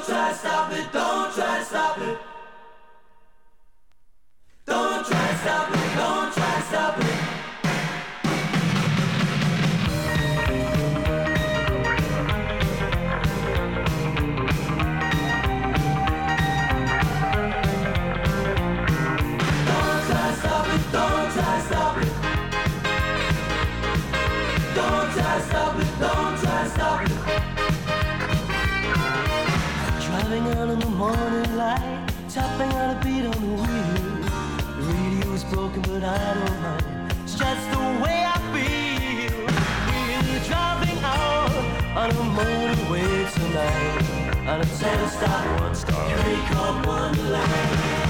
try to stop it, don't try to stop it. Don't try to stop it, don't try to stop it. Don't try to stop it, don't try to stop it. Don't try to stop it, don't try to stop it. Driving out in the morning light, tapping out a beat on the wheel. The radio's broken but I don't mind, it's just the way I feel. We're driving out on a motorway tonight, on a 10-stop, one-stop, Creek of Wonderland.